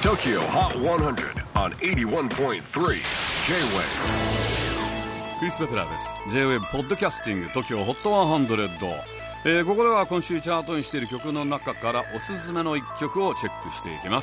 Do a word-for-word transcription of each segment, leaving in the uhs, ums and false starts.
Tokyo Hot one hundred on エイティワンポイントスリー J-Wave。 クリス・ベプラーです。 J-Wave ポッドキャスティング Tokyo Hot ハンドレッド、えー、ここでは今週チャートにしている曲の中からおすすめのいっきょくをチェックしていきます。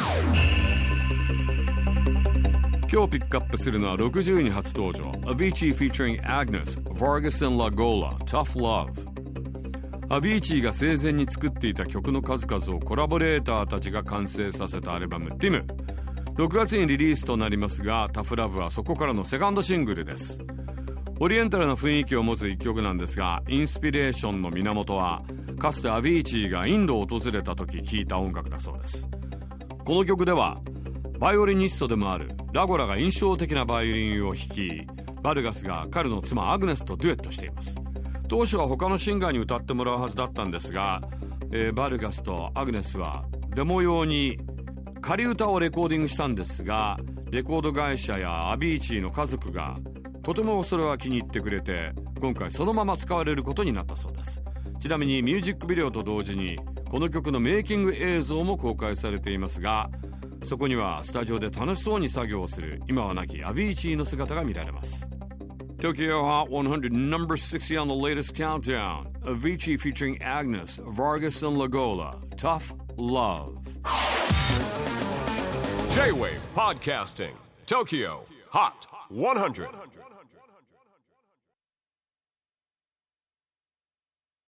今日ピックアップするのはろくじゅういに初登場 Avicii featuring Agnes, Vargas and Lagola, Tough Love。 アビーチーが生前に作っていた曲の数々をコラボレーターたちが完成させたアルバム ティム。 ろくがつにリリースとなりますが、タフラブはそこからのセカンドシングルです。オリエンタルな雰囲気を持つ一曲なんですが、インスピレーションの源はかつてアビーチーがインドを訪れた時聴いた音楽だそうです。この曲ではバイオリニストでもあるラゴラが印象的なバイオリンを弾き、バルガスが彼の妻アグネスとデュエットしています。当初は他のシンガーに歌ってもらうはずだったんですが、えー、バルガスとアグネスはデモ用に仮歌をレコーディングしたんですが、レコード会社やアビーチーの家族がとてもそれは気に入ってくれて、今回そのまま使われることになったそうです。ちなみにミュージックビデオと同時にこの曲のメイキング映像も公開されていますが、そこにはスタジオで楽しそうに作業をする今は亡きアビーチーの姿が見られます。 Tokyo Hot one hundred number sixty on the latest countdown. Avicii featuring Agnes, Vargas and Lagola, Tough Love。 J-Wave Podcasting Tokyo Hot one hundred